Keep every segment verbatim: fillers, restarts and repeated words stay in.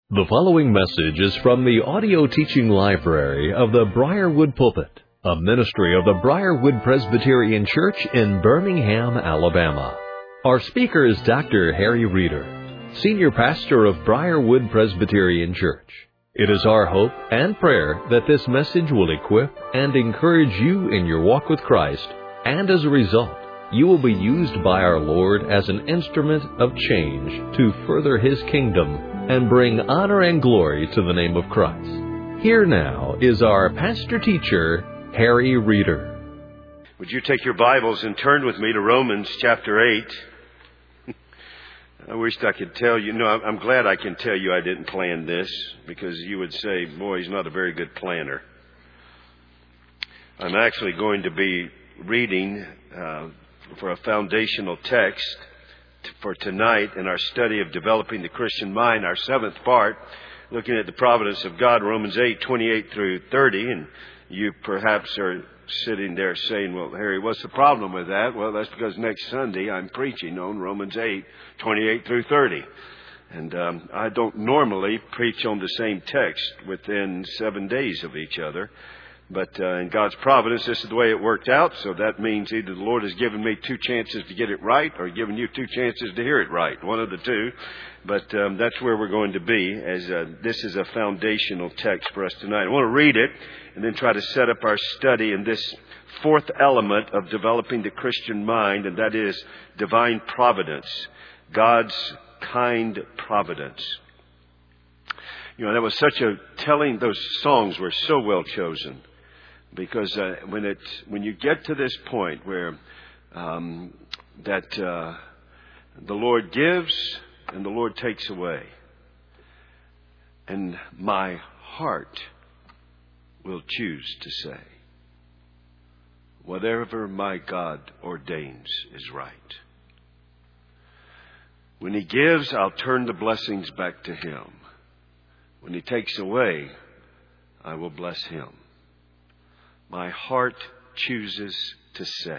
The following message is from the audio teaching library of the Briarwood Pulpit, a ministry of the Briarwood Presbyterian Church in Birmingham, Alabama. Our speaker is Doctor Harry Reeder, Senior Pastor of Briarwood Presbyterian Church. It is our hope and prayer that this message will equip and encourage you in your walk with Christ, and as a result, you will be used by our Lord as an instrument of change to further His kingdom and bring honor and glory to the name of Christ. Here now is our pastor-teacher, Harry Reeder. Would you take your Bibles and turn with me to Romans chapter eight? I wished I could tell you. No, I'm glad I can tell you I didn't plan this, because you would say, boy, he's not a very good planner. I'm actually going to be reading uh, for a foundational text for tonight in our study of developing the Christian mind, our seventh part, looking at the providence of God, Romans eight, twenty-eight through thirty. And you perhaps are sitting there saying, well, Harry, what's the problem with that? Well, that's because next Sunday I'm preaching on Romans eight, twenty-eight through thirty. And um, I don't normally preach on the same text within seven days of each other. But uh, in God's providence, this is the way it worked out. So that means either the Lord has given me two chances to get it right, or given you two chances to hear it right. One of the two. But um, that's where we're going to be, as uh, this is a foundational text for us tonight. I want to read it and then try to set up our study in this fourth element of developing the Christian mind, and that is divine providence. God's kind providence. You know, that was such a telling, those songs were so well chosen. Because uh, when it when you get to this point where um, that uh, the Lord gives and the Lord takes away, and my heart will choose to say, whatever my God ordains is right. When He gives, I'll turn the blessings back to Him. When He takes away, I will bless Him. My heart chooses to say.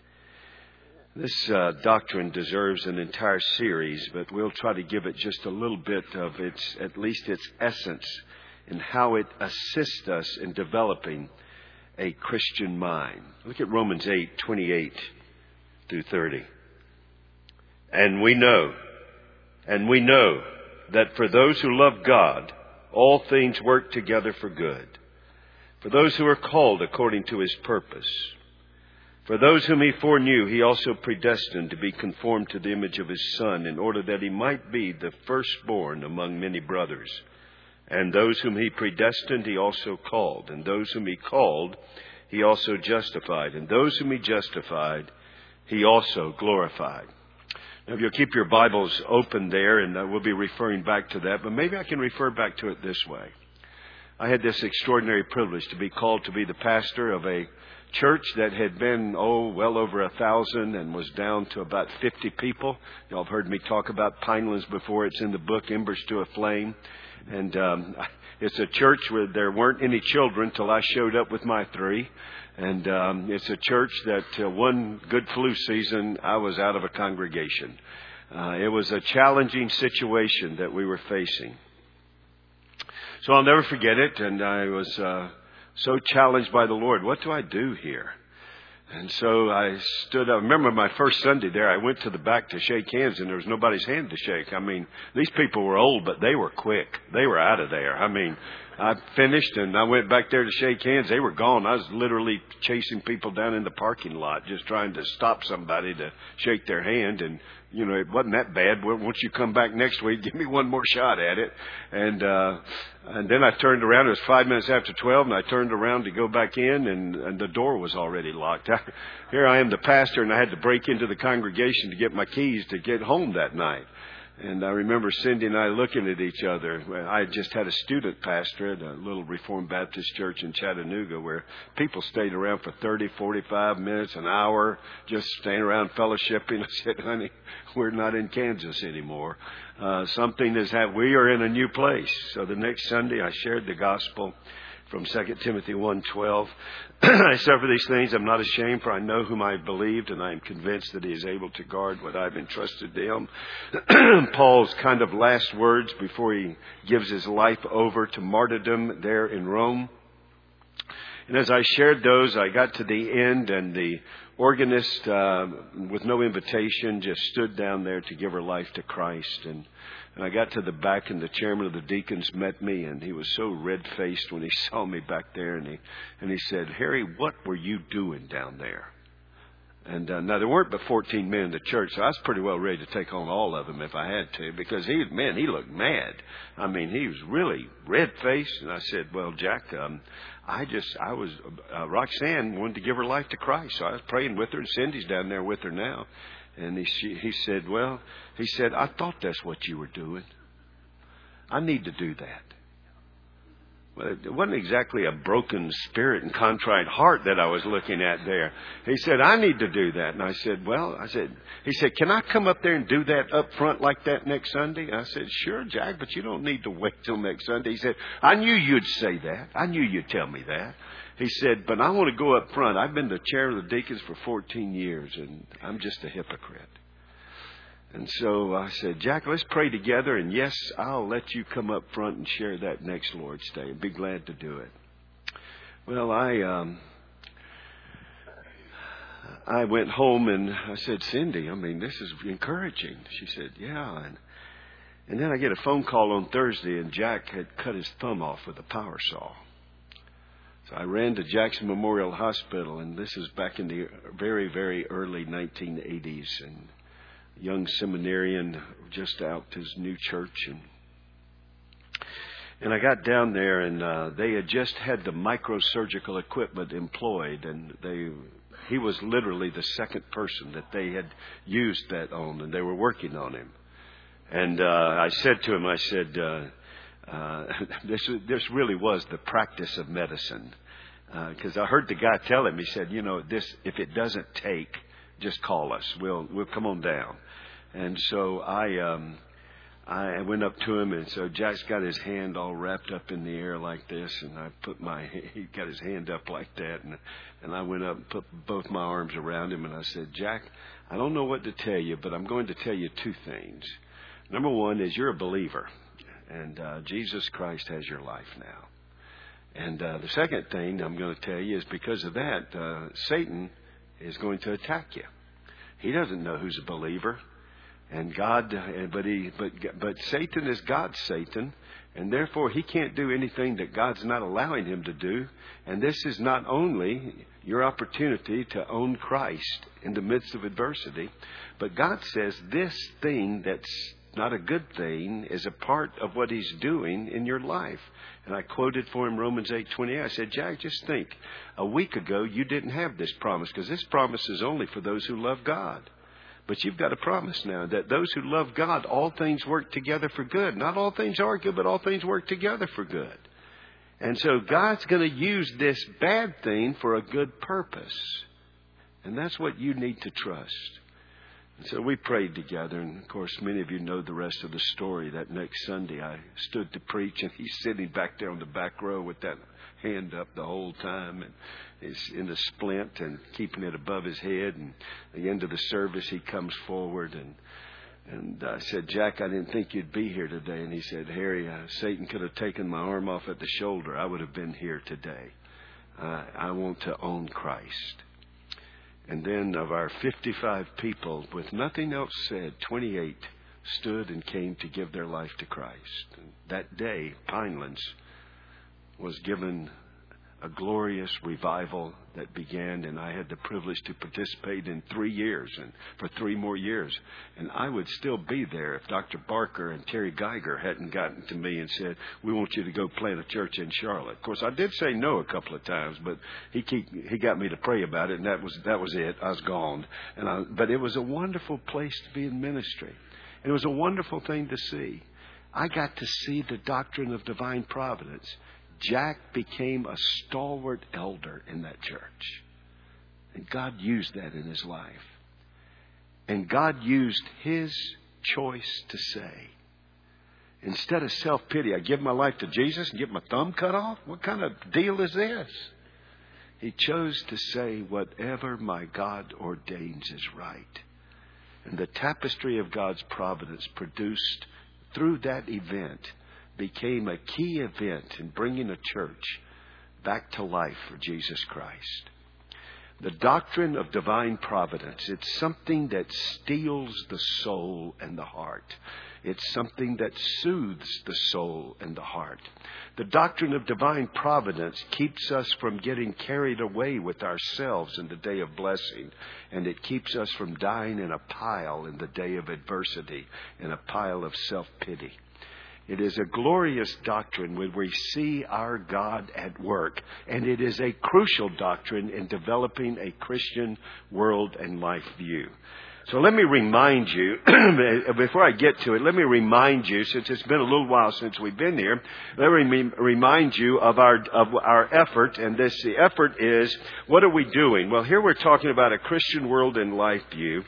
This uh, doctrine deserves an entire series, but we'll try to give it just a little bit of its, at least its essence, and how it assists us in developing a Christian mind. Look at Romans eight, twenty-eight through thirty. And we know, and we know that for those who love God, all things work together for good. For those who are called according to His purpose. For those whom He foreknew, He also predestined to be conformed to the image of His Son, in order that He might be the firstborn among many brothers. And those whom He predestined, He also called. And those whom He called, He also justified. And those whom He justified, He also glorified. Now, if you'll keep your Bibles open there, and we'll be referring back to that, but maybe I can refer back to it this way. I had this extraordinary privilege to be called to be the pastor of a church that had been, oh, well over a thousand and was down to about fifty people. Y'all have heard me talk about Pinelands before. It's in the book, Embers to a Flame. And um, it's a church where there weren't any children till I showed up with my three. And um, it's a church that uh, one good flu season, I was out of a congregation. Uh, it was a challenging situation that we were facing. So I'll never forget it, and I was uh, so challenged by the Lord. What do I do here? And so I stood up. I remember my first Sunday there, I went to the back to shake hands, and there was nobody's hand to shake. I mean, these people were old, but they were quick. They were out of there. I mean, I finished, and I went back there to shake hands. They were gone. I was literally chasing people down in the parking lot, just trying to stop somebody to shake their hand. And, you know, it wasn't that bad. Well, once you come back next week, give me one more shot at it. And uh, and then I turned around. It was five minutes after twelve, and I turned around to go back in, and, and the door was already locked. Here I am, the pastor, and I had to break into the congregation to get my keys to get home that night. And I remember Cindy and I looking at each other. I had just had a student pastor at a little Reformed Baptist church in Chattanooga where people stayed around for thirty, forty-five minutes, an hour, just staying around fellowshipping. I said, honey, we're not in Kansas anymore. Uh, something has happened. We are in a new place. So the next Sunday I shared the gospel. from Second Timothy one twelve. I suffer these things. I'm not ashamed, for I know whom I have believed, and I am convinced that he is able to guard what I've entrusted to him. Paul's kind of last words before he gives his life over to martyrdom there in Rome. And as I shared those, I got to the end, and the organist, uh, with no invitation, just stood down there to give her life to Christ. And, and I got to the back, and the chairman of the deacons met me, and he was so red-faced when he saw me back there. And he, and he said, "Harry, what were you doing down there?" And uh, now there weren't but fourteen men in the church, so I was pretty well ready to take on all of them if I had to, because he, man, he looked mad. I mean, he was really red-faced. And I said, "Well, Jack, um, I just, I was, uh, Roxanne wanted to give her life to Christ, so I was praying with her, and Cindy's down there with her now." And he, she, he said, "Well," he said, "I thought that's what you were doing. I need to do that." Well, it wasn't exactly a broken spirit and contrite heart that I was looking at there. He said, "I need to do that." And I said, well, I said, he said, "Can I come up there and do that up front like that next Sunday?" And I said, "Sure, Jack, but you don't need to wait till next Sunday." He said, "I knew you'd say that. I knew you'd tell me that." He said, "But I want to go up front. I've been the chair of the deacons for fourteen years, and I'm just a hypocrite." And so I said, "Jack, let's pray together. And yes, I'll let you come up front and share that next Lord's Day. I'd be glad to do it." Well, I um, I went home and I said, "Cindy, I mean, this is encouraging." She said, "Yeah." And, and then I get a phone call on Thursday, and Jack had cut his thumb off with a power saw. So I ran to Jackson Memorial Hospital, and this is back in the very, very early nineteen eighties. And young seminarian just out to his new church, and and I got down there, and uh, they had just had the microsurgical equipment employed, and they he was literally the second person that they had used that on, and they were working on him. And uh, I said to him, I said, uh, uh, this this really was the practice of medicine, because uh, I heard the guy tell him, he said, "You know, this if it doesn't take, just call us. We'll we'll come on down." And so I um, I went up to him, and so Jack's got his hand all wrapped up in the air like this, and I put my he got his hand up like that, and and I went up and put both my arms around him, and I said, "Jack, I don't know what to tell you, but I'm going to tell you two things. Number one is you're a believer, and uh, Jesus Christ has your life now. And uh, the second thing I'm going to tell you is because of that, uh, Satan is going to attack you. He doesn't know who's a believer, and God, but he, but but Satan is God's Satan, and therefore he can't do anything that God's not allowing him to do. And this is not only your opportunity to own Christ in the midst of adversity, but God says this thing that's not a good thing is a part of what he's doing in your life." And I quoted for him Romans eight twenty-eight. I said, "Jack, just think, a week ago you didn't have this promise, because this promise is only for those who love God. But you've got a promise now that those who love God, all things work together for good. Not all things are good, but all things work together for good. And so God's going to use this bad thing for a good purpose. And that's what you need to trust." And so we prayed together, and of course many of you know the rest of the story. That next Sunday I stood to preach, and he's sitting back there on the back row with that hand up the whole time, and he's in a splint and keeping it above his head. And at the end of the service he comes forward, and and I said, "Jack, I didn't think you'd be here today." And he said, "Harry, uh, Satan could have taken my arm off at the shoulder. I would have been here today. Uh, I want to own Christ." And then of our fifty-five people, with nothing else said, twenty-eight stood and came to give their life to Christ. And that day, Pinelands was given a glorious revival that began, and I had the privilege to participate in three years and for three more years. And I would still be there if Doctor Barker and Terry Geiger hadn't gotten to me and said, "We want you to go plant a church in Charlotte." Of course, I did say no a couple of times, but he keep, he got me to pray about it, and that was that was it. I was gone. And I, but it was a wonderful place to be in ministry. And it was a wonderful thing to see. I got to see the doctrine of divine providence. Jack became a stalwart elder in that church. And God used that in his life. And God used his choice to say. Instead of self-pity, I give my life to Jesus and get my thumb cut off? What kind of deal is this? He chose to say, whatever my God ordains is right. And the tapestry of God's providence produced through that event became a key event in bringing a church back to life for Jesus Christ. The doctrine of divine providence, it's something that steels the soul and the heart. It's something that soothes the soul and the heart. The doctrine of divine providence keeps us from getting carried away with ourselves in the day of blessing. And it keeps us from dying in a pile in the day of adversity, in a pile of self-pity. It is a glorious doctrine when we see our God at work. And it is a crucial doctrine in developing a Christian world and life view. So let me remind you, before I get to it, let me remind you, since it's been a little while since we've been here, let me remind you of our of our effort. And this the effort is, what are we doing? Well, here we're talking about a Christian world and life view.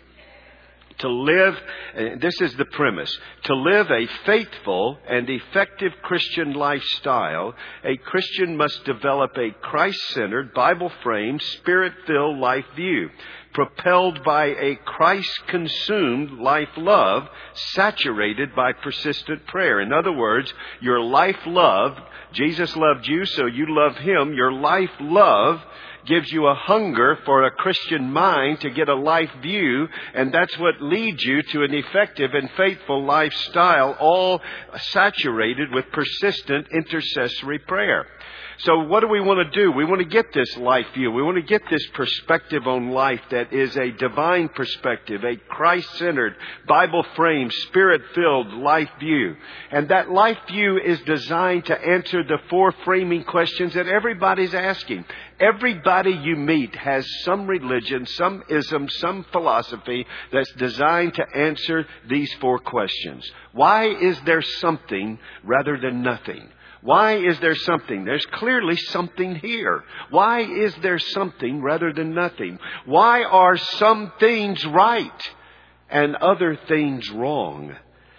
To live, this is the premise, to live a faithful and effective Christian lifestyle, a Christian must develop a Christ-centered, Bible-framed, Spirit-filled life view, propelled by a Christ-consumed life love, saturated by persistent prayer. In other words, your life love, Jesus loved you, so you love Him. Your life love gives you a hunger for a Christian mind to get a life view, and that's what leads you to an effective and faithful lifestyle, all saturated with persistent intercessory prayer. So what do we want to do? We want to get this life view. We want to get this perspective on life that is a divine perspective, a Christ-centered, Bible-framed, Spirit-filled life view. And that life view is designed to answer the four framing questions that everybody's asking. Everybody you meet has some religion, some ism, some philosophy that's designed to answer these four questions. Why is there something rather than nothing? Why is there something? There's clearly something here. Why is there something rather than nothing? Why are some things right and other things wrong?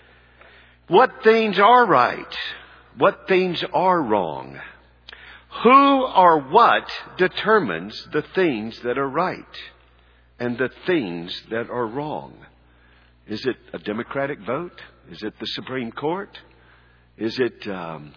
What things are right? What things are wrong? Who or what determines the things that are right and the things that are wrong? Is it a democratic vote? Is it the Supreme Court? Is it... Um,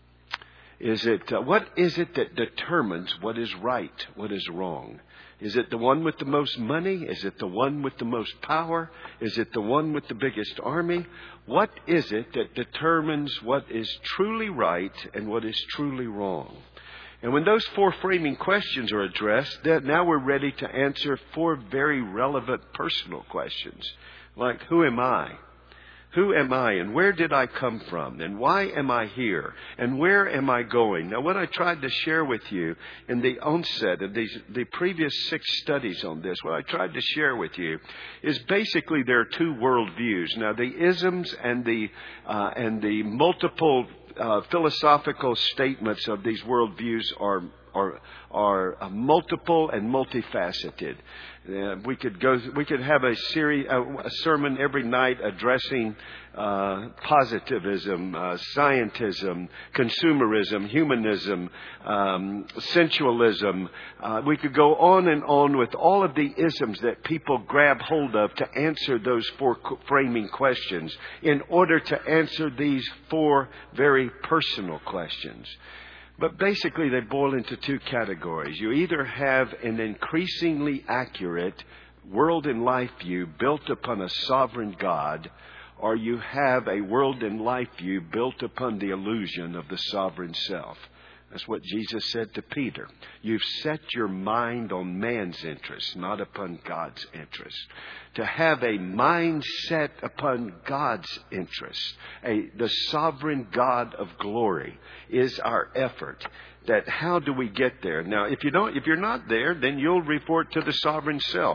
Is it, uh, what is it that determines what is right, what is wrong? Is it the one with the most money? Is it the one with the most power? Is it the one with the biggest army? What is it that determines what is truly right and what is truly wrong? And when those four framing questions are addressed, then now we're ready to answer four very relevant personal questions. Like, who am I? Who am I, and where did I come from, and why am I here, and where am I going? Now, what I tried to share with you in the onset of these, the previous six studies on this, what I tried to share with you is basically there are two worldviews. Now, the isms and the uh, and the multiple uh, philosophical statements of these worldviews are are are uh, multiple and multifaceted. Uh, we could go. We could have a series, uh, a sermon every night addressing uh, positivism, uh, scientism, consumerism, humanism, um, sensualism. Uh, we could go on and on with all of the isms that people grab hold of to answer those four framing questions in order to answer these four very personal questions. But basically, they boil into two categories. You either have an increasingly accurate world and life view built upon a sovereign God, or you have a world and life view built upon the illusion of the sovereign self. That's what Jesus said to Peter. You've set your mind on man's interest, not upon God's interest. To have a mind set upon God's interest, a, the sovereign God of glory, is our effort. That how do we get there? Now, if you don't, if you're not there, then you'll report to the sovereign self.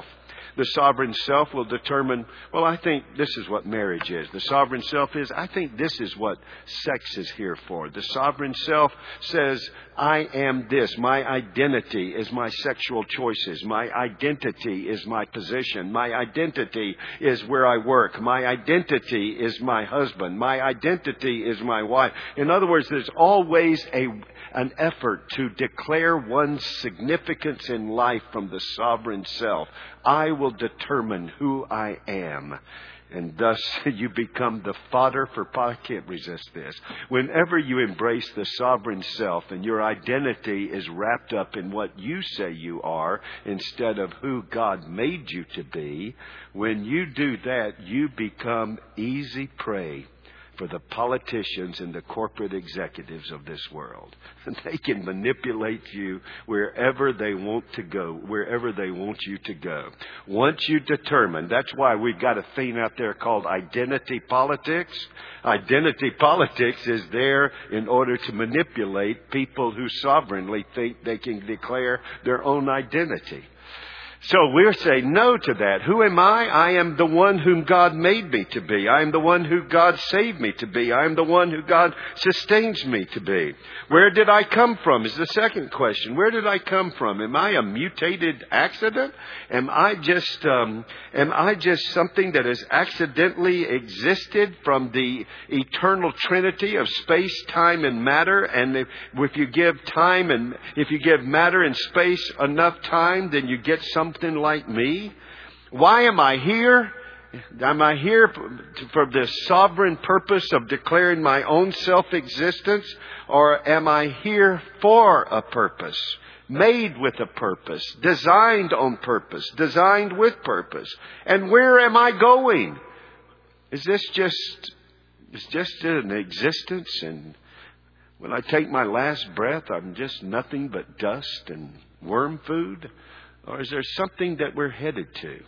The sovereign self will determine, well, I think this is what marriage is. The sovereign self is, I think this is what sex is here for. The sovereign self says, I am this. My identity is my sexual choices. My identity is my position. My identity is where I work. My identity is my husband. My identity is my wife. In other words, there's always a an effort to declare one's significance in life from the sovereign self. I will determine who I am. And thus you become the fodder for, I can't resist this. Whenever you embrace the sovereign self and your identity is wrapped up in what you say you are instead of who God made you to be, when you do that, you become easy prey for the politicians and the corporate executives of this world. They can manipulate you wherever they want to go, wherever they want you to go. Once you determine, that's why we've got a thing out there called identity politics. Identity politics is there in order to manipulate people who sovereignly think they can declare their own identity. So we're saying no to that. Who am I? I am the one whom God made me to be. I am the one who God saved me to be. I am the one who God sustains me to be. Where did I come from is the second question. Where did I come from? Am I a mutated accident? Am I just, um, am I just something that has accidentally existed from the eternal trinity of space, time, and matter? And if, if you give time and if you give matter and space enough time, then you get some Something like me? Why am I here? Am I here for the sovereign purpose of declaring my own self-existence? Or am I here for a purpose? Made with a purpose, designed on purpose, designed with purpose. And where am I going? Is this just, is just an existence? And when I take my last breath, I'm just nothing but dust and worm food? Or is there something that we're headed to?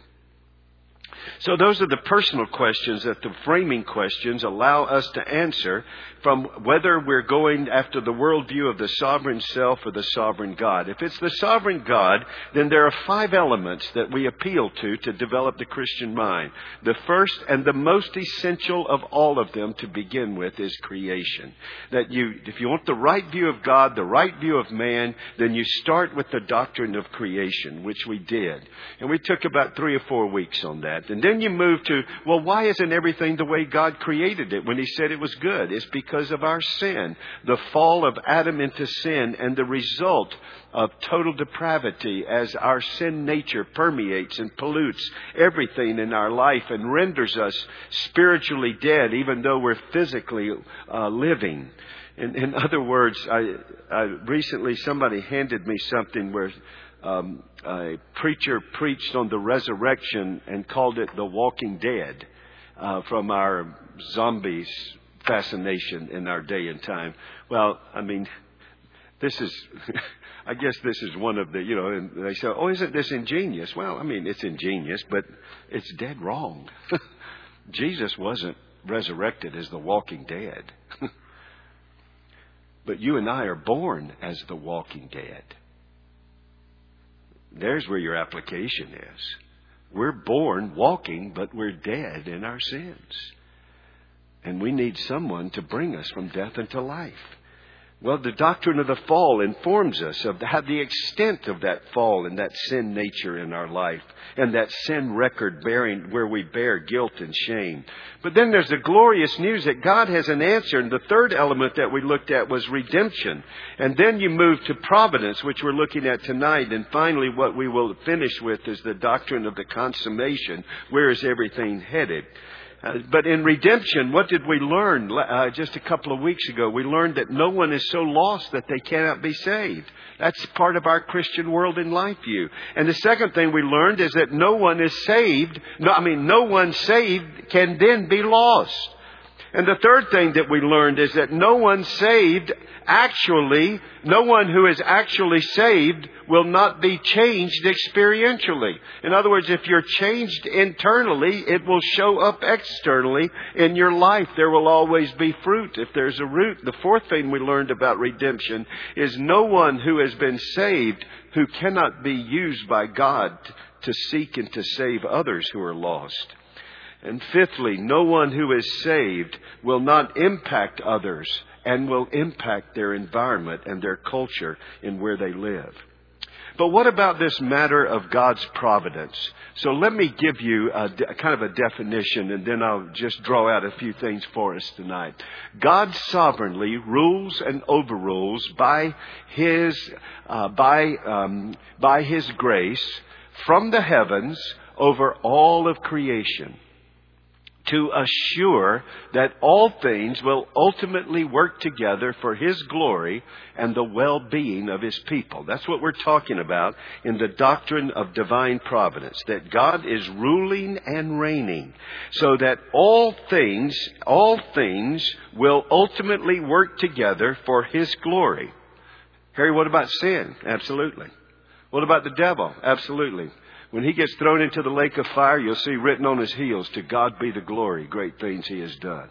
So those are the personal questions that the framing questions allow us to answer from whether we're going after the worldview of the sovereign self or the sovereign God. If it's the sovereign God, then there are five elements that we appeal to to develop the Christian mind. The first and the most essential of all of them to begin with is creation. That you, if you want the right view of God, the right view of man, then you start with the doctrine of creation, which we did. And we took about three or four weeks on that. And then you move to, well, why isn't everything the way God created it when He said it was good? It's because of our sin, the fall of Adam into sin, and the result of total depravity as our sin nature permeates and pollutes everything in our life and renders us spiritually dead, even though we're physically uh, living. In, in other words, I, I recently somebody handed me something where Um, a preacher preached on the resurrection and called it the Walking Dead uh, from our zombies fascination in our day and time. Well, I mean, this is, I guess this is one of the, you know, and they say, oh, isn't this ingenious? Well, I mean, it's ingenious, but it's dead wrong. Jesus wasn't resurrected as the walking dead. But you and I are born as the walking dead. There's where your application is. We're born walking, but we're dead in our sins. And we need someone to bring us from death into life. Well, the doctrine of the fall informs us of how the extent of that fall and that sin nature in our life and that sin record bearing where we bear guilt and shame. But then there's the glorious news that God has an answer. And the third element that we looked at was redemption. And then you move to providence, which we're looking at tonight. And finally, what we will finish with is the doctrine of the consummation. Where is everything headed? Uh, but in redemption, what did we learn uh, just a couple of weeks ago? We learned that no one is so lost that they cannot be saved. That's part of our Christian world and life view. And the second thing we learned is that no one is saved. No, I mean, no one saved can then be lost. And the third thing that we learned is that no one saved actually, no one who is actually saved will not be changed experientially. In other words, if you're changed internally, it will show up externally in your life. There will always be fruit if there's a root. The fourth thing we learned about redemption is no one who has been saved who cannot be used by God to seek and to save others who are lost. And fifthly, no one who is saved will not impact others and will impact their environment and their culture in where they live. But what about this matter of God's providence? So let me give you a, a kind of a definition, and then I'll just draw out a few things for us tonight. God sovereignly rules and overrules by His uh, by um, by His grace from the heavens over all of creation, to assure that all things will ultimately work together for His glory and the well-being of His people. That's what we're talking about in the doctrine of divine providence, that God is ruling and reigning so that all things, all things will ultimately work together for His glory. Harry, what about sin? Absolutely. What about the devil? Absolutely. When he gets thrown into the lake of fire, you'll see written on his heels, "To God be the glory, great things He has done."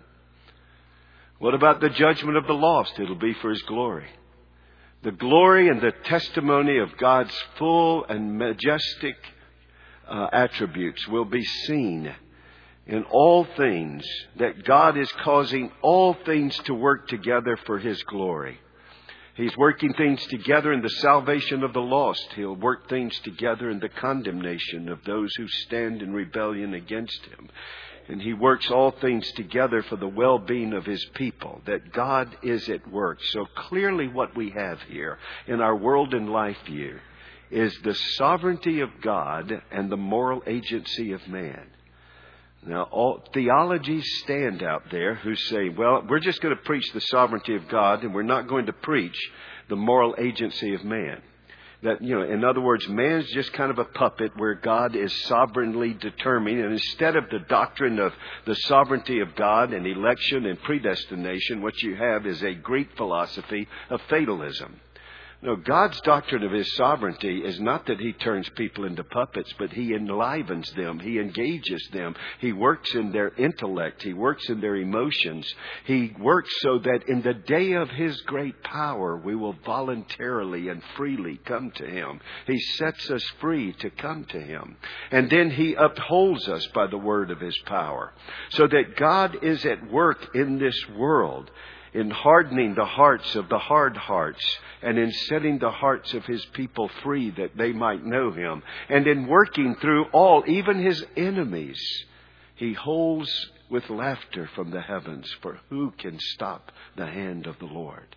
What about the judgment of the lost? It'll be for His glory. The glory and the testimony of God's full and majestic uh, attributes will be seen in all things, that God is causing all things to work together for His glory. He's working things together in the salvation of the lost. He'll work things together in the condemnation of those who stand in rebellion against Him. And He works all things together for the well-being of His people, that God is at work. So clearly what we have here in our world and life view is the sovereignty of God and the moral agency of man. Now, all theologies stand out there who say, well, we're just going to preach the sovereignty of God and we're not going to preach the moral agency of man. That, you know, in other words, man's just kind of a puppet where God is sovereignly determining. And instead of the doctrine of the sovereignty of God and election and predestination, what you have is a Greek philosophy of fatalism. No, God's doctrine of His sovereignty is not that He turns people into puppets, but He enlivens them. He engages them. He works in their intellect. He works in their emotions. He works so that in the day of His great power, we will voluntarily and freely come to Him. He sets us free to come to Him. And then He upholds us by the word of His power. So that God is at work in this world, in hardening the hearts of the hard hearts, and in setting the hearts of His people free that they might know Him, and in working through all, even His enemies. He holds with laughter from the heavens, for who can stop the hand of the Lord?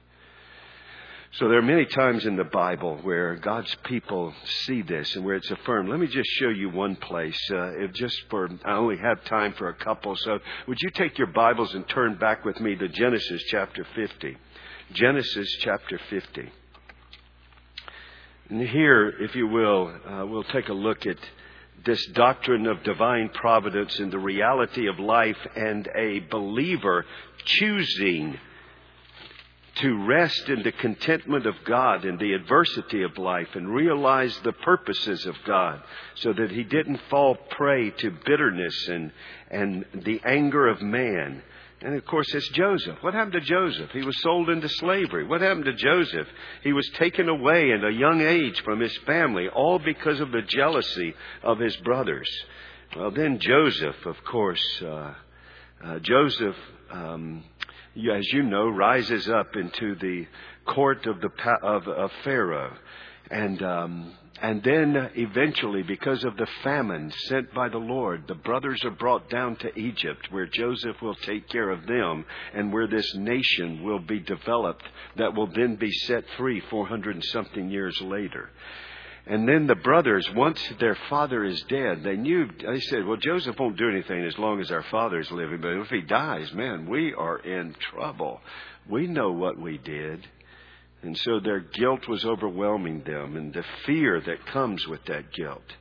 So there are many times in the Bible where God's people see this and where it's affirmed. Let me just show you one place. Uh, if just for I only have time for a couple, so would you take your Bibles and turn back with me to Genesis chapter fifty. Genesis chapter fifty. And here, if you will, uh, we'll take a look at this doctrine of divine providence and the reality of life and a believer choosing to rest in the contentment of God in the adversity of life and realize the purposes of God so that he didn't fall prey to bitterness and, and the anger of man. And of course, it's Joseph. What happened to Joseph? He was sold into slavery. What happened to Joseph? He was taken away at a young age from his family, all because of the jealousy of his brothers. Well, then Joseph, of course, uh, uh, Joseph, um, as you know, rises up into the court of the of, of Pharaoh, and um, and then eventually, because of the famine sent by the Lord, the brothers are brought down to Egypt, where Joseph will take care of them, and where this nation will be developed that will then be set free four hundred and something years later. And then the brothers, once their father is dead, they knew, they said, well, Joseph won't do anything as long as our father's living. But if he dies, man, we are in trouble. We know what we did. And so their guilt was overwhelming them, and the fear that comes with that guilt.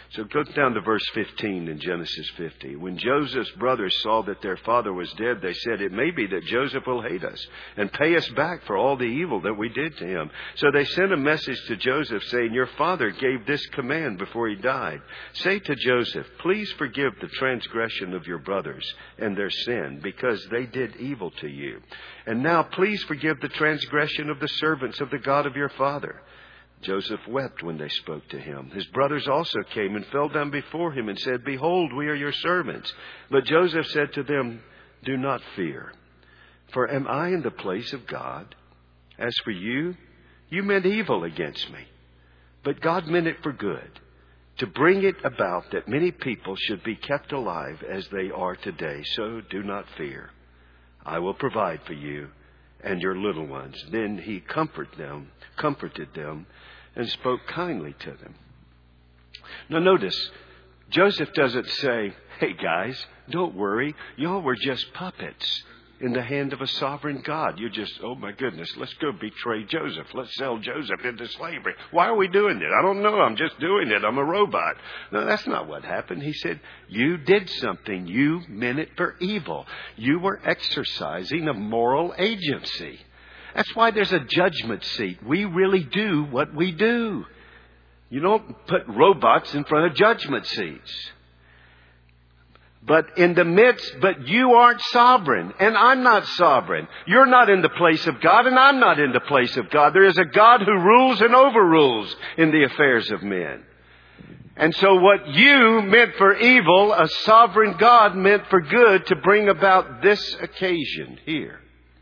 So go down to verse fifteen in Genesis fifty. When Joseph's brothers saw that their father was dead, they said, "It may be that Joseph will hate us and pay us back for all the evil that we did to him." So they sent a message to Joseph saying, "Your father gave this command before he died. Say to Joseph, please forgive the transgression of your brothers and their sin, because they did evil to you. And now please forgive the transgression of the servants of the God of your father." Joseph wept when they spoke to him. His brothers also came and fell down before him and said, "Behold, we are your servants." But Joseph said to them, "Do not fear, for am I in the place of God? As for you, you meant evil against me, but God meant it for good, to bring it about that many people should be kept alive as they are today. So do not fear. I will provide for you and your little ones." Then he comforted them, comforted them, and spoke kindly to them. Now notice, Joseph doesn't say, "Hey guys, don't worry. Y'all were just puppets in the hand of a sovereign God. You just, oh my goodness, let's go betray Joseph. Let's sell Joseph into slavery. Why are we doing it? I don't know. I'm just doing it. I'm a robot." No, that's not what happened. He said, you did something. You meant it for evil. You were exercising a moral agency. That's why there's a judgment seat. We really do what we do. You don't put robots in front of judgment seats. But in the midst, but you aren't sovereign, and I'm not sovereign. You're not in the place of God, and I'm not in the place of God. There is a God who rules and overrules in the affairs of men. And so what you meant for evil, a sovereign God meant for good to bring about this occasion here.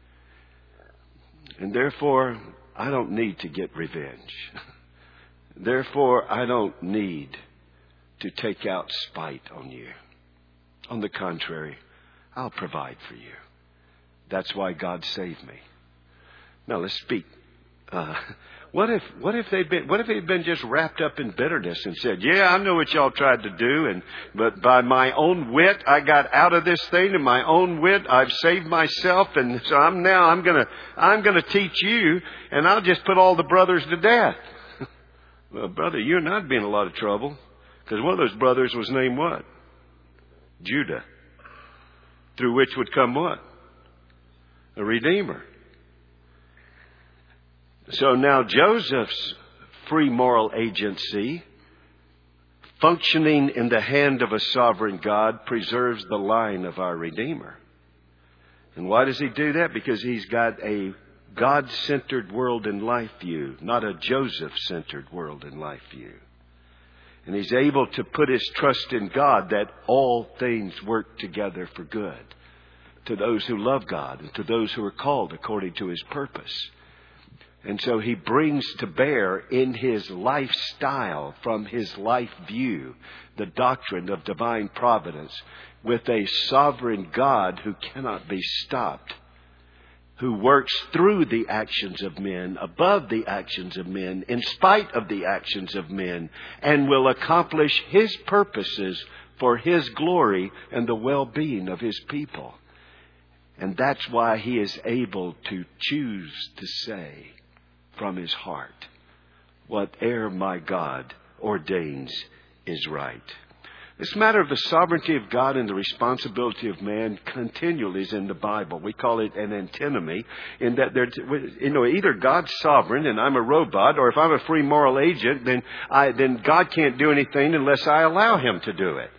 And therefore, I don't need to get revenge. Therefore, I don't need to take out spite on you. On the contrary, I'll provide for you. That's why God saved me. Now let's speak. Uh, what if what if they'd been what if they'd been just wrapped up in bitterness and said, "Yeah, I know what y'all tried to do, and but by my own wit I got out of this thing, and my own wit I've saved myself, and so I'm now I'm gonna I'm gonna teach you, and I'll just put all the brothers to death." Well, brother, you and I'd be in a lot of trouble, because one of those brothers was named what? Judah. Through which would come what? A redeemer. So now Joseph's free moral agency, functioning in the hand of a sovereign God, preserves the line of our Redeemer. And why does he do that? Because he's got a God-centered world and life view, not a Joseph-centered world and life view. And he's able to put his trust in God that all things work together for good to those who love God and to those who are called according to his purpose. And so he brings to bear in his lifestyle, from his life view, the doctrine of divine providence with a sovereign God who cannot be stopped, who works through the actions of men, above the actions of men, in spite of the actions of men, and will accomplish his purposes for his glory and the well-being of his people. And that's why he is able to choose to say from his heart, "Whate'er my God ordains is right." This matter of the sovereignty of God and the responsibility of man continually is in the Bible. We call it an antinomy, in that there, you know, either God's sovereign and I'm a robot, or if I'm a free moral agent, then I, then God can't do anything unless I allow him to do it.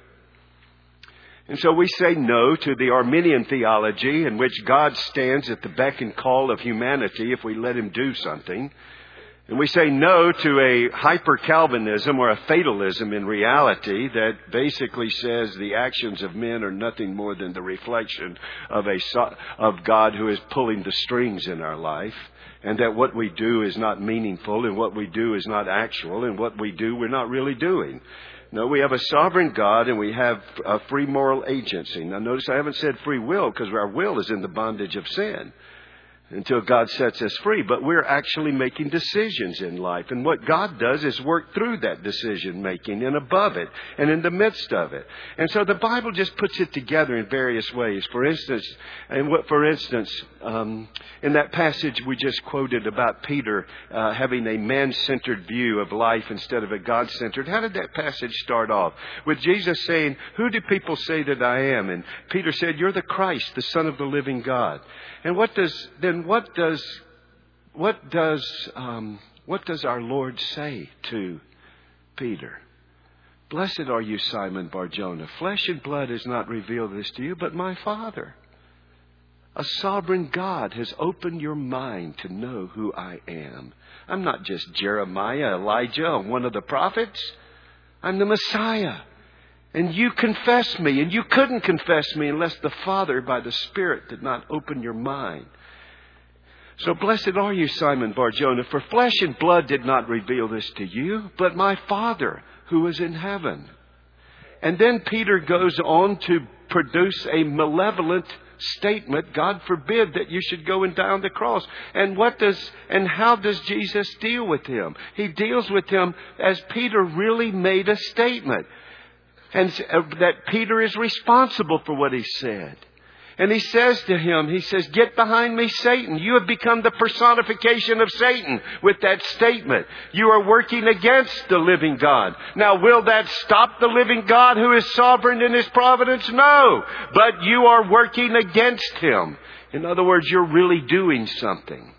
And so we say no to the Arminian theology, in which God stands at the beck and call of humanity if we let him do something. And we say no to a hyper-Calvinism or a fatalism in reality that basically says the actions of men are nothing more than the reflection of a of God who is pulling the strings in our life, and that what we do is not meaningful, and what we do is not actual, and what we do we're not really doing. No, we have a sovereign God, and we have a free moral agency. Now notice I haven't said free will, because our will is in the bondage of sin. until God sets us free. But we're actually making decisions in life. And what God does is work through that decision making and above it and in the midst of it. And so the Bible just puts it together in various ways. For instance, and what, for instance, um, in that passage we just quoted about Peter uh, having a man-centered view of life instead of a God-centered. How did that passage start off? With Jesus saying, "Who do people say that I am?" And Peter said, "You're the Christ, the Son of the living God." And what does then what does what does um, what does our Lord say to Peter? "Blessed are you, Simon Bar-Jonah. Flesh and blood has not revealed this to you, but my Father. A sovereign God has opened your mind to know who I am. I'm not just Jeremiah, Elijah, or one of the prophets. I'm the Messiah. And you confess me, and you couldn't confess me unless the Father, by the Spirit, did not open your mind. So blessed are you, Simon Bar-Jonah, for flesh and blood did not reveal this to you, but my Father who is in heaven." And then Peter goes on to produce a malevolent statement. God forbid that you should go and die on the cross. And what does, and how does Jesus deal with him? He deals with him as Peter really made a statement. And that Peter is responsible for what he said. And he says to him, he says, "Get behind me, Satan. You have become the personification of Satan with that statement. You are working against the living God." Now, will that stop the living God who is sovereign in his providence? No. But you are working against him. In other words, you're really doing something.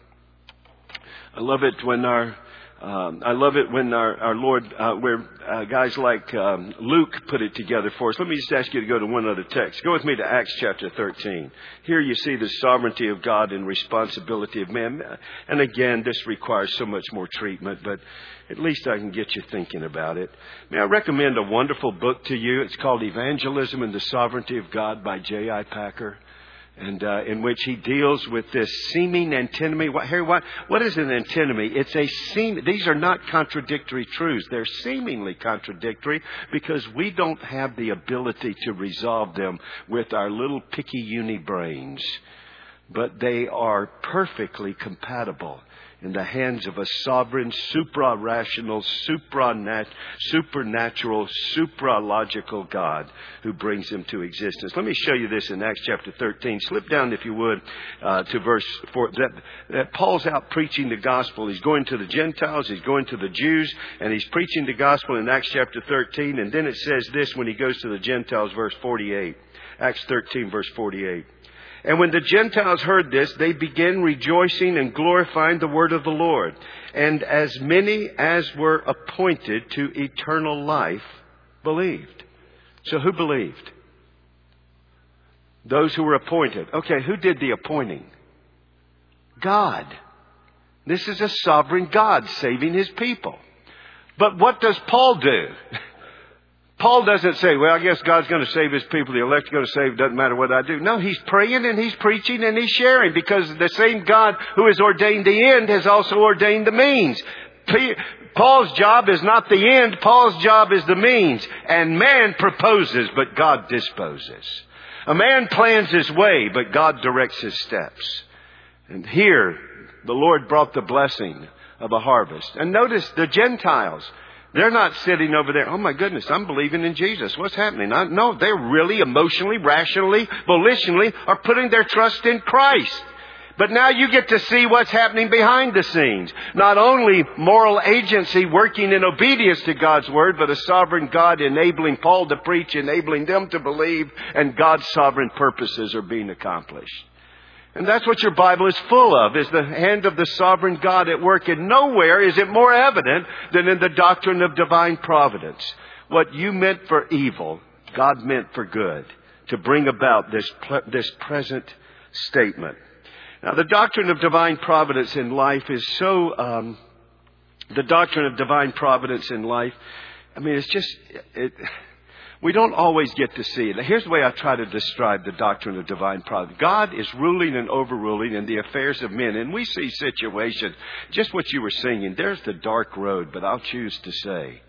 I love it when our Um, I love it when our, our Lord, uh, where uh, guys like um, Luke put it together for us. Let me just ask you to go to one other text. Go with me to Acts chapter thirteen. Here you see the sovereignty of God and responsibility of man. And again, this requires so much more treatment, but at least I can get you thinking about it. May I recommend a wonderful book to you? It's called Evangelism and the Sovereignty of God by J I Packer. And uh, in which he deals with this seeming antinomy. What, Harry, what, what is an antinomy? It's a seem. These are not contradictory truths. They're seemingly contradictory because we don't have the ability to resolve them with our little picky uni brains. But they are perfectly compatible in the hands of a sovereign, supra-rational, supranat- supernatural, supra-logical God who brings them to existence. Let me show you this in Acts chapter thirteen. Slip down, if you would, uh, to verse four. That, that Paul's out preaching the gospel. He's going to the Gentiles, he's going to the Jews, and he's preaching the gospel in Acts chapter thirteen. And then it says this when he goes to the Gentiles, verse forty-eight. Acts thirteen, verse forty-eight. "And when the Gentiles heard this, they began rejoicing and glorifying the word of the Lord. And as many as were appointed to eternal life believed." So who believed? Those who were appointed. Okay, who did the appointing? God. This is a sovereign God saving his people. But what does Paul do? Paul doesn't say, well, I guess God's going to save his people. The elect's going to save. It doesn't matter what I do. No, he's praying and he's preaching and he's sharing because the same God who has ordained the end has also ordained the means. Paul's job is not the end. Paul's job is the means. And man proposes, but God disposes. A man plans his way, but God directs his steps. And here, the Lord brought the blessing of a harvest. And notice the Gentiles. They're not sitting over there, "Oh my goodness, I'm believing in Jesus. What's happening?" I, no, they're really emotionally, rationally, volitionally are putting their trust in Christ. But now you get to see what's happening behind the scenes. Not only moral agency working in obedience to God's word, but a sovereign God enabling Paul to preach, enabling them to believe, and God's sovereign purposes are being accomplished. And that's what your Bible is full of, is the hand of the sovereign God at work. And nowhere is it more evident than in the doctrine of divine providence. What you meant for evil, God meant for good, to bring about this, this present statement. Now, the doctrine of divine providence in life is so, um, the doctrine of divine providence in life, I mean, it's just, it, we don't always get to see it. Here's the way I try to describe the doctrine of divine providence. God is ruling and overruling in the affairs of men. And we see situations, just what you were singing, there's the dark road, but I'll choose to say.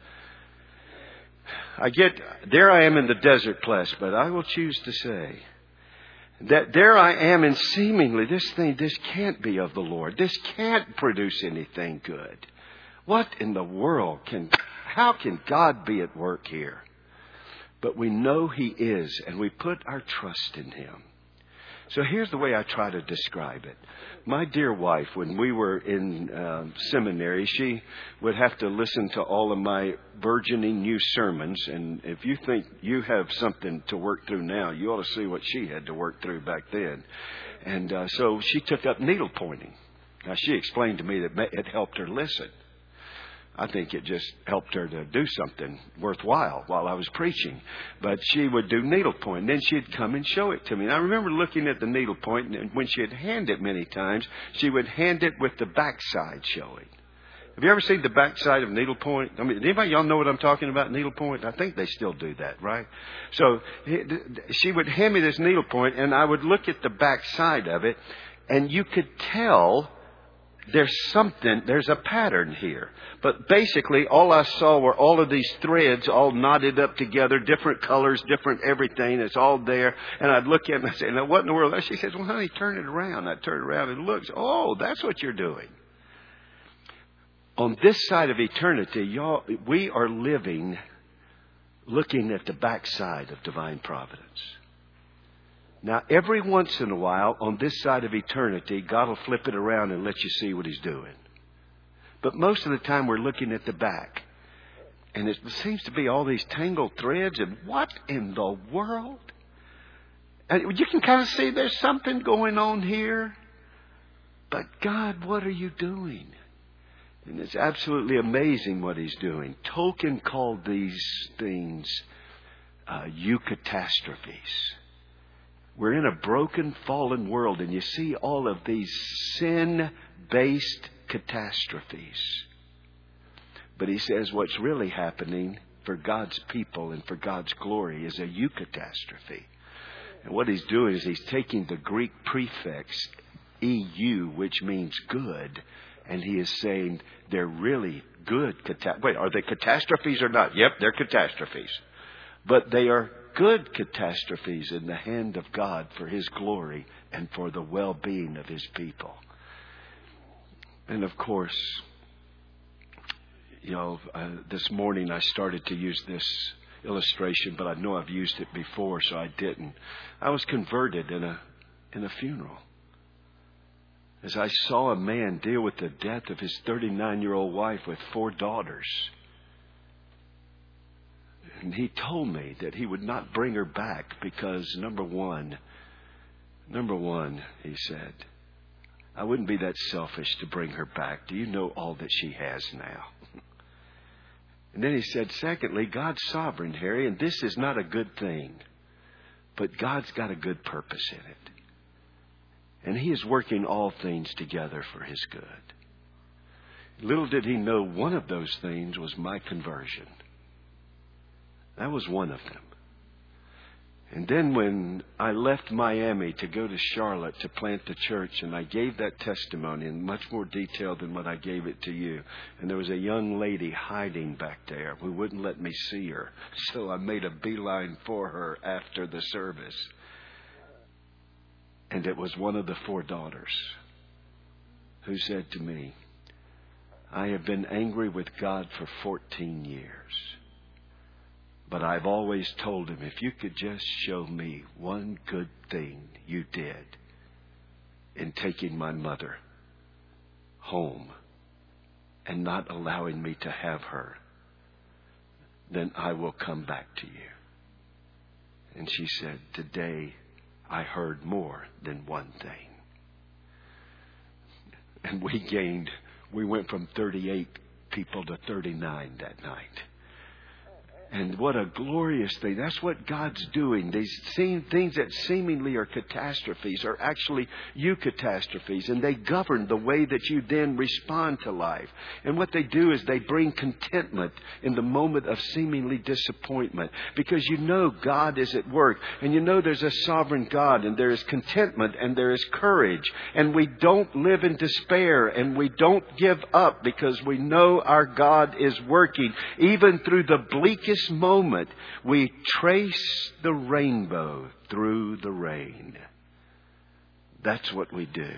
I get, there I am in the desert place, but I will choose to say. That there I am, and seemingly this thing, this can't be of the Lord. This can't produce anything good. What in the world can, how can God be at work here? But we know He is, and we put our trust in Him. So here's the way I try to describe it. My dear wife, when we were in uh, seminary, she would have to listen to all of my burgeoning new sermons. And if you think you have something to work through now, you ought to see what she had to work through back then. And uh, so she took up needle pointing. Now, she explained to me that it helped her listen. I think it just helped her to do something worthwhile while I was preaching. But she would do needlepoint. Then she'd come and show it to me. And I remember looking at the needlepoint, and when she'd hand it many times, she would hand it with the backside showing. Have you ever seen the backside of needlepoint? I mean, anybody y'all know what I'm talking about, needlepoint? I think they still do that, right? So she would hand me this needlepoint, and I would look at the backside of it, and you could tell there's something, there's a pattern here. But basically, all I saw were all of these threads all knotted up together, different colors, different everything. It's all there. And I'd look at it and I'd say, now what in the world? She says, well, honey, turn it around. I'd turn it around and look. Oh, that's what you're doing. On this side of eternity, y'all, we are living looking at the backside of divine providence. Now, every once in a while, on this side of eternity, God will flip it around and let you see what He's doing. But most of the time, we're looking at the back. And it seems to be all these tangled threads. And what in the world? And you can kind of see there's something going on here. But God, what are you doing? And it's absolutely amazing what He's doing. Tolkien called these things uh, eucatastrophes. We're in a broken, fallen world, and you see all of these sin-based catastrophes. But he says what's really happening for God's people and for God's glory is a eucatastrophe. And what he's doing is he's taking the Greek prefix E U, which means good, and he is saying they're really good catastrophes. Wait, are they catastrophes or not? Yep, they're catastrophes. But they are good catastrophes in the hand of God for His glory and for the well-being of His people. And of course, you know, uh, this morning I started to use this illustration, but I know I've used it before, so I didn't. I was converted in a in a funeral. As I saw a man deal with the death of his thirty-nine-year-old wife with four daughters. And he told me that he would not bring her back because, number one, number one, he said, I wouldn't be that selfish to bring her back. Do you know all that she has now? And then he said, secondly, God's sovereign, Harry, and this is not a good thing. But God's got a good purpose in it. And He is working all things together for His good. Little did he know one of those things was my conversion. That was one of them. And then when I left Miami to go to Charlotte to plant the church, and I gave that testimony in much more detail than what I gave it to you, and there was a young lady hiding back there who wouldn't let me see her, so I made a beeline for her after the service. And it was one of the four daughters who said to me, I have been angry with God for fourteen years. But I've always told Him, if you could just show me one good thing you did in taking my mother home and not allowing me to have her, then I will come back to you. And she said, today I heard more than one thing. And we gained, we went from thirty-eight people to thirty-nine that night. And what a glorious thing. That's what God's doing. These seem, things that seemingly are catastrophes are actually eucatastrophes. And they govern the way that you then respond to life. And what they do is they bring contentment in the moment of seemingly disappointment. Because you know God is at work. And you know there's a sovereign God. And there is contentment and there is courage. And we don't live in despair. And we don't give up because we know our God is working. Even through the bleakest moment, we trace the rainbow through the rain. That's what we do.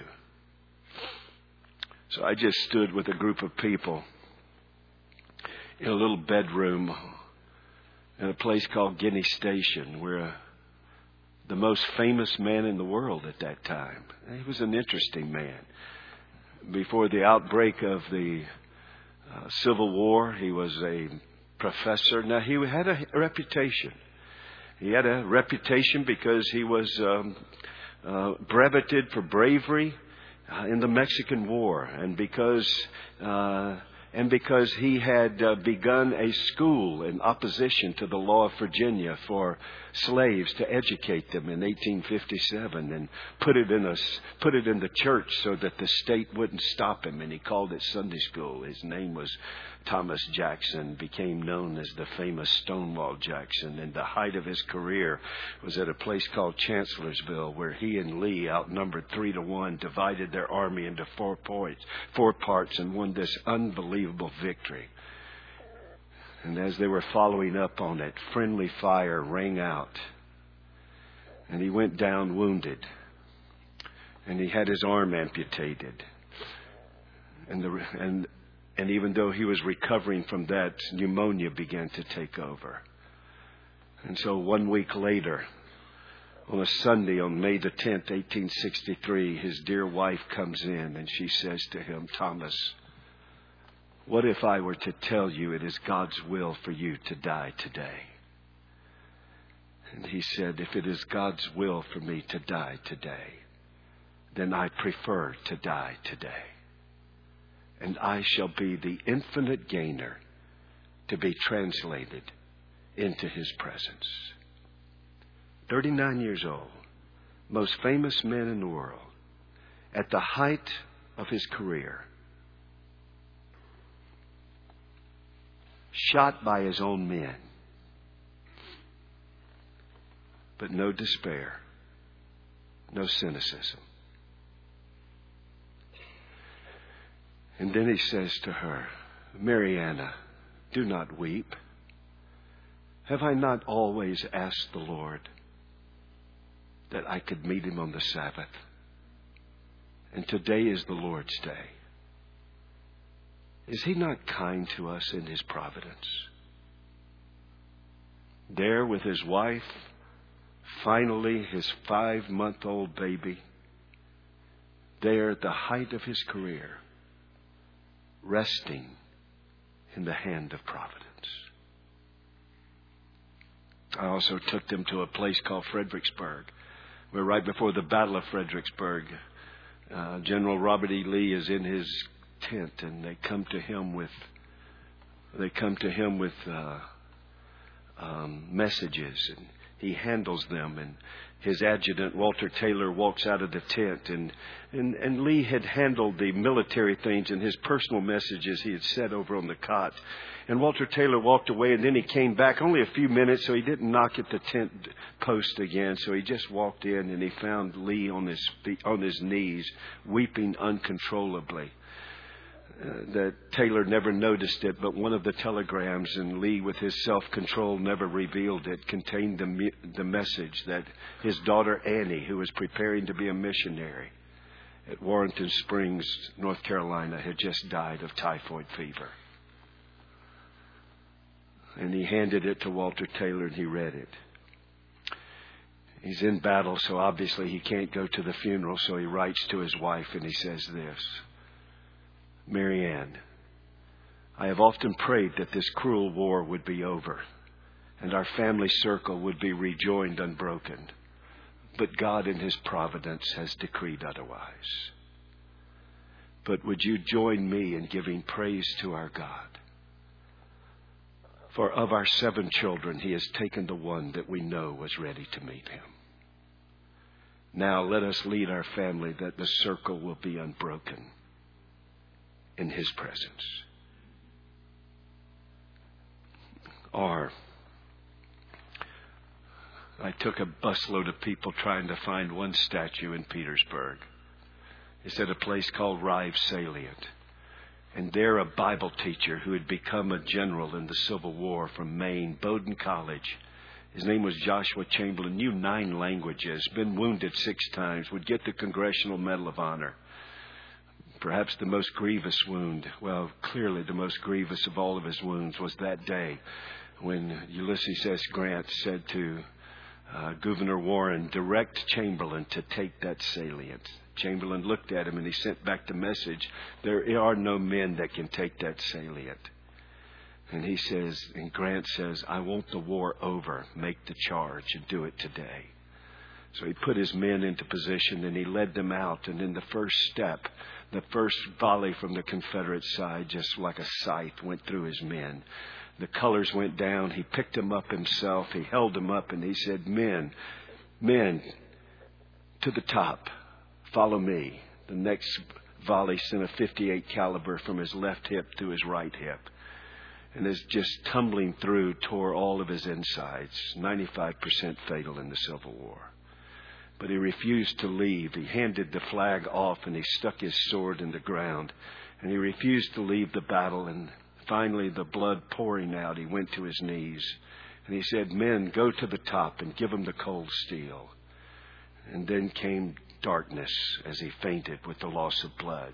So I just stood with a group of people in a little bedroom in a place called Guinea Station, where uh, the most famous man in the world at that time. He was an interesting man. Before the outbreak of the uh, Civil War, he was a professor. Now, he had a reputation. He had a reputation because he was um, uh, breveted for bravery uh, in the Mexican War, and because uh, and because he had uh, begun a school in opposition to the law of Virginia for slaves to educate them in eighteen fifty-seven, and put it in a put it in the church so that the state wouldn't stop him, and he called it Sunday school. His name was Thomas Jackson, became known as the famous Stonewall Jackson, and the height of his career was at a place called Chancellorsville, where he and Lee, outnumbered three to one, divided their army into four points, four parts, and won this unbelievable victory. And as they were following up on it, friendly fire rang out, and he went down wounded, and he had his arm amputated, and the and. And even though he was recovering from that, pneumonia began to take over. And so one week later, on a Sunday on May the tenth, eighteen sixty-three, his dear wife comes in and she says to him, "Thomas, what if I were to tell you it is God's will for you to die today?" And he said, "If it is God's will for me to die today, then I prefer to die today. And I shall be the infinite gainer to be translated into His presence." thirty-nine years old, most famous man in the world, at the height of his career, shot by his own men, but no despair, no cynicism. And then he says to her, "Mariana, do not weep. Have I not always asked the Lord that I could meet Him on the Sabbath? And today is the Lord's day. Is He not kind to us in His providence?" There with his wife, finally his five-month-old baby, there at the height of his career, resting in the hand of providence. I also took them to a place called Fredericksburg, where right before the Battle of Fredericksburg, uh, General Robert E. Lee is in his tent, and they come to him with they come to him with uh, um, messages, and he handles them. And his adjutant, Walter Taylor, walks out of the tent, and, and, and Lee had handled the military things and his personal messages he had said over on the cot. And Walter Taylor walked away, and then he came back only a few minutes, so he didn't knock at the tent post again. So he just walked in, and he found Lee on his feet, on his knees, weeping uncontrollably. Uh, that Taylor never noticed it, but one of the telegrams, and Lee with his self-control never revealed it, contained the, me- the message that his daughter Annie, who was preparing to be a missionary at Warrenton Springs, North Carolina, had just died of typhoid fever. And he handed it to Walter Taylor, and he read it. He's in battle, so obviously he can't go to the funeral, so he writes to his wife, and he says this: "Marianne, I have often prayed that this cruel war would be over and our family circle would be rejoined unbroken. But God in His providence has decreed otherwise. But would you join me in giving praise to our God? For of our seven children, He has taken the one that we know was ready to meet Him. Now let us lead our family that the circle will be unbroken in His presence." Or I took a busload of people trying to find one statue in Petersburg. It's at a place called Rive Salient. And there a Bible teacher who had become a general in the Civil War from Maine, Bowdoin College, His name was Joshua Chamberlain, knew nine languages, been wounded six times, would get the Congressional Medal of Honor. Perhaps the most grievous wound, well, clearly the most grievous of all of his wounds was that day when Ulysses S. Grant said to uh, Gouverneur Warren, direct Chamberlain to take that salient. Chamberlain looked at him and he sent back the message, there are no men that can take that salient. And he says, and Grant says, I want the war over. Make the charge and do it today. So he put his men into position and he led them out. And in the first step, the first volley from the Confederate side, just like a scythe, went through his men. The colors went down. He picked them up himself. He held them up and he said, men, men, to the top, follow me. The next volley sent a fifty-eight caliber from his left hip to his right hip. And is just tumbling through, tore all of his insides, ninety-five percent fatal in the Civil War. But he refused to leave. He handed the flag off and he stuck his sword in the ground. And he refused to leave the battle. And finally, the blood pouring out, he went to his knees. And he said, men, go to the top and give him the cold steel. And then came darkness as he fainted with the loss of blood.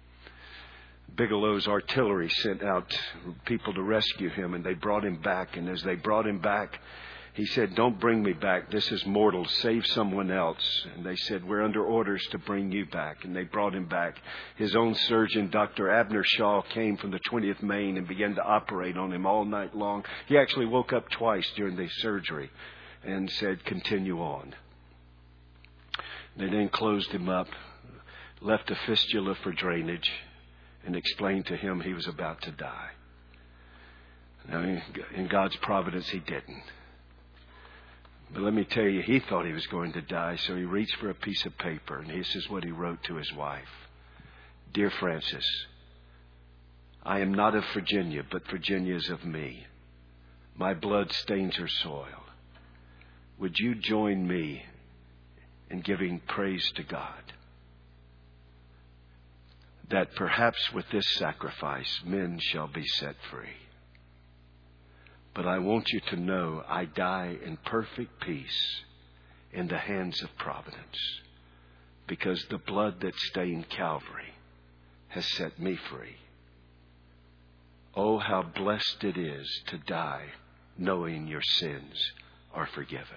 Bigelow's artillery sent out people to rescue him, and they brought him back. And as they brought him back, he said, don't bring me back. This is mortal. Save someone else. And they said, we're under orders to bring you back. And they brought him back. His own surgeon, Doctor Abner Shaw, came from the twentieth Maine and began to operate on him all night long. He actually woke up twice during the surgery and said, continue on. They then closed him up, left a fistula for drainage, and explained to him he was about to die. Now, in God's providence, he didn't. But let me tell you, he thought he was going to die, so he reached for a piece of paper, and this is what he wrote to his wife. Dear Frances, I am not of Virginia, but Virginia is of me. My blood stains her soil. Would you join me in giving praise to God? That perhaps with this sacrifice, men shall be set free. But I want you to know I die in perfect peace in the hands of providence, because the blood that stained Calvary has set me free. Oh, how blessed it is to die knowing your sins are forgiven.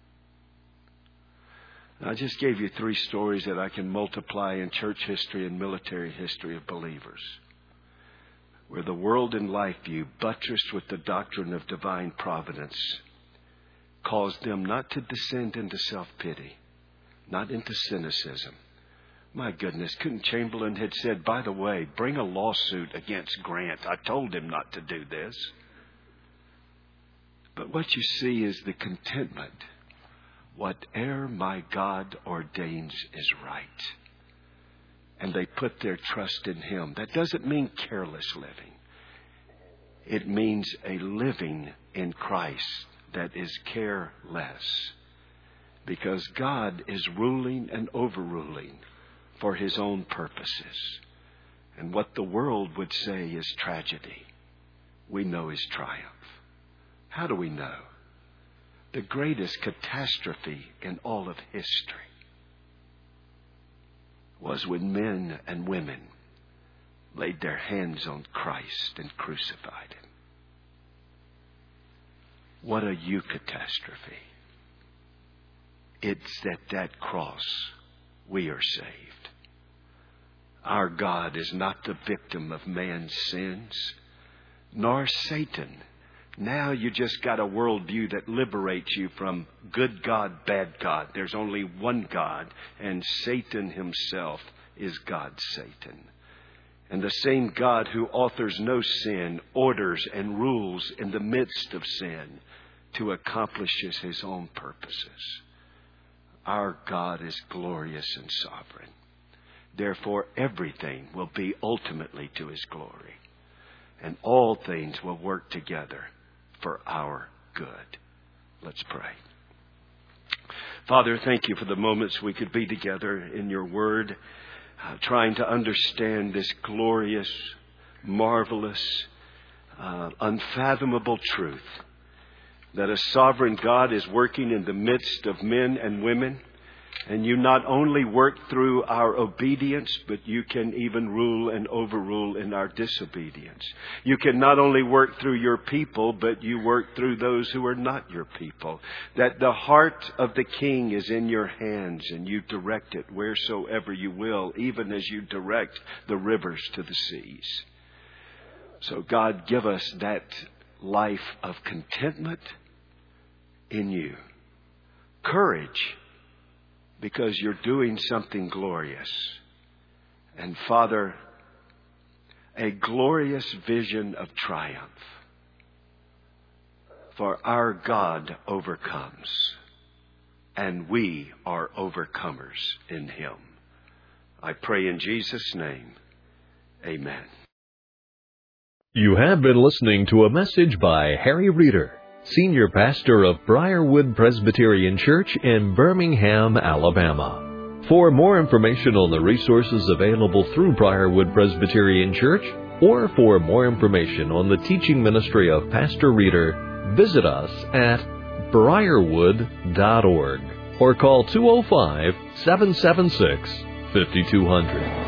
I just gave you three stories that I can multiply in church history and military history of believers, where the world and life view, buttressed with the doctrine of divine providence, caused them not to descend into self-pity, not into cynicism. My goodness, couldn't Chamberlain had said, by the way, bring a lawsuit against Grant. I told him not to do this. But what you see is the contentment. Whate'er my God ordains is right. And they put their trust in Him. That doesn't mean careless living. It means a living in Christ that is careless. Because God is ruling and overruling for His own purposes. And what the world would say is tragedy, we know is triumph. How do we know? The greatest catastrophe in all of history was when men and women laid their hands on Christ and crucified Him. What a eucatastrophe. It's at that cross we are saved. Our God is not the victim of man's sins, nor Satan. Now you just got a worldview that liberates you from good God, bad God. There's only one God, and Satan himself is God's Satan. And the same God who authors no sin, orders and rules in the midst of sin to accomplish His own purposes. Our God is glorious and sovereign. Therefore, everything will be ultimately to His glory. And all things will work together for our good. Let's pray. Father, thank You for the moments we could be together in Your Word, uh, trying to understand this glorious, marvelous, uh, unfathomable truth that a sovereign God is working in the midst of men and women. And you not only work through our obedience, but you can even rule and overrule in our disobedience. You can not only work through your people, but you work through those who are not your people. That the heart of the King is in your hands, and you direct it wheresoever you will, even as you direct the rivers to the seas. So God, give us that life of contentment in you. Courage, because you're doing something glorious. And Father, a glorious vision of triumph. For our God overcomes, and we are overcomers in Him. I pray in Jesus' name, amen. You have been listening to a message by Harry Reeder, Senior Pastor of Briarwood Presbyterian Church in Birmingham, Alabama. For more information on the resources available through Briarwood Presbyterian Church, or for more information on the teaching ministry of Pastor Reeder, visit us at briarwood dot org or call two oh five, seven seven six, five two zero zero.